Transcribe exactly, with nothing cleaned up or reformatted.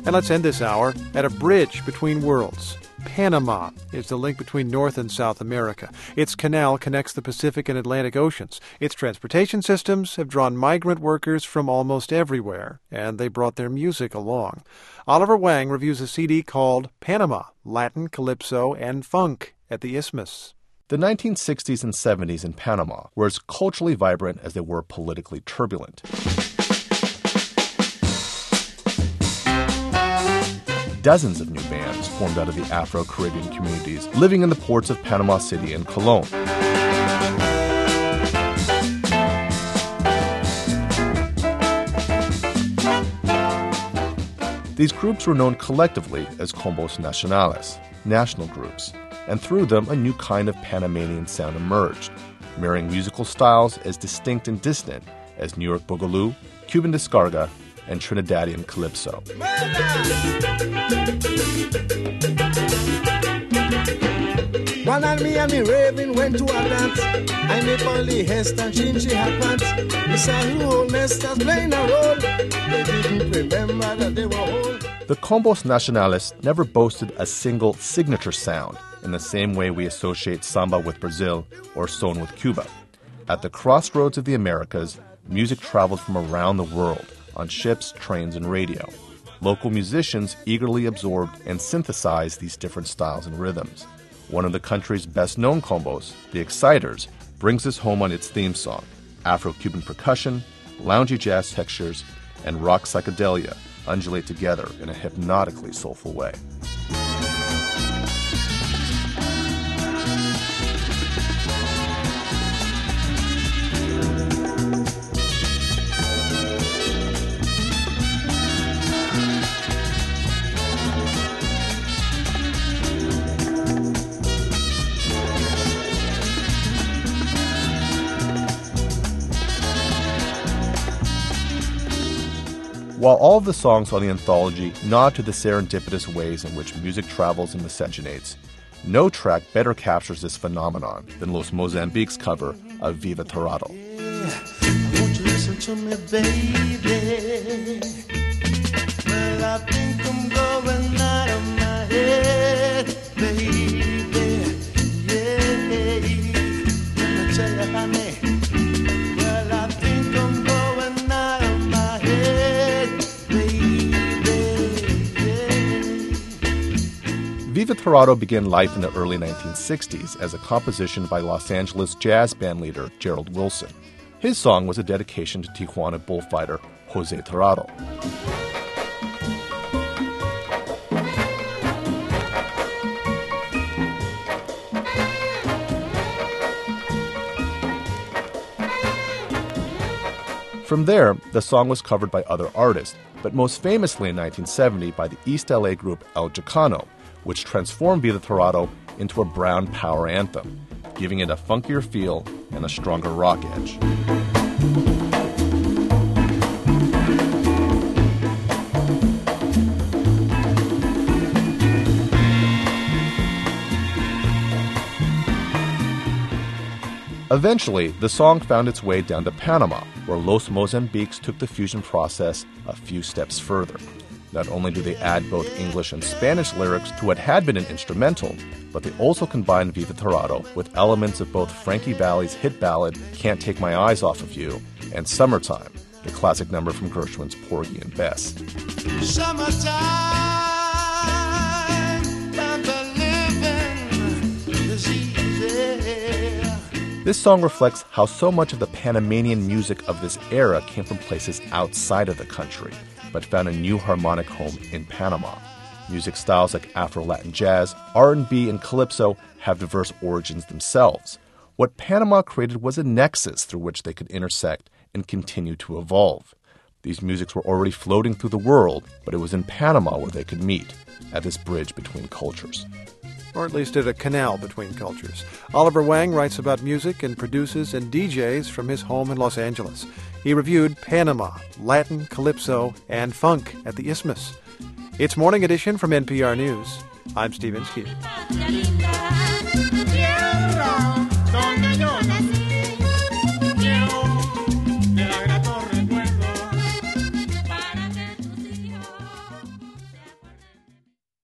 And let's end this hour at a bridge between worlds. Panama is the link between North and South America. Its canal connects the Pacific and Atlantic Oceans. Its transportation systems have drawn migrant workers from almost everywhere, and they brought their music along. Oliver Wang reviews a C D called Panama, Latin, Calypso, and Funk at the Isthmus. The nineteen sixties and seventies in Panama were as culturally vibrant as they were politically turbulent. Dozens of new bands formed out of the Afro-Caribbean communities living in the ports of Panama City and Colón. These groups were known collectively as Combos Nacionales, national groups, and through them a new kind of Panamanian sound emerged, marrying musical styles as distinct and distant as New York Boogaloo, Cuban Descarga, and Trinidadian Calypso. One night me and me raving went to a dance. I made only hairst and chinchi hat pants. We saw who old nesters playing a role. They didn't remember that they were old. The Combos Nacionales never boasted a single signature sound in the same way we associate samba with Brazil or son with Cuba. At the crossroads of the Americas, music traveled from around the world on ships, trains, and radio. Local musicians eagerly absorbed and synthesized these different styles and rhythms. One of the country's best-known combos, the Exciters, brings us home on its theme song. Afro-Cuban percussion, loungy jazz textures, and rock psychedelia undulate together in a hypnotically soulful way. While all of the songs on the anthology nod to the serendipitous ways in which music travels and miscegenates, no track better captures this phenomenon than Los Mozambique's cover of Viva Torado. Yeah. Won't you listen to me, baby? Well, I think I'm going out of my head, baby. Yeah. Let me tell you, honey. Well, I think I'm going out of my head, baby. Yeah. Viva Torado began life in the early nineteen sixties as a composition by Los Angeles jazz band leader Gerald Wilson. His song was a dedication to Tijuana bullfighter Jose Tirado. From there, the song was covered by other artists, but most famously in nineteen seventy by the East L A group El Chicano, which transformed Viva Torado into a brown power anthem, giving it a funkier feel and a stronger rock edge. Eventually, the song found its way down to Panama, where Los Mozambiques took the fusion process a few steps further. Not only do they add both English and Spanish lyrics to what had been an instrumental, but they also combine Viva Torado with elements of both Frankie Valli's hit ballad Can't Take My Eyes Off of You and Summertime, the classic number from Gershwin's Porgy and Bess. Summertime, and the living is easy. This song reflects how so much of the Panamanian music of this era came from places outside of the country, but found a new harmonic home in Panama. Music styles like Afro-Latin jazz, R and B, and calypso have diverse origins themselves. What Panama created was a nexus through which they could intersect and continue to evolve. These musics were already floating through the world, but it was in Panama where they could meet, at this bridge between cultures. Or at least at a canal between cultures. Oliver Wang writes about music and produces and D Js from his home in Los Angeles. He reviewed Panama, Latin, Calypso, and Funk at the Isthmus. It's Morning Edition from N P R News. I'm Steve Inskeep.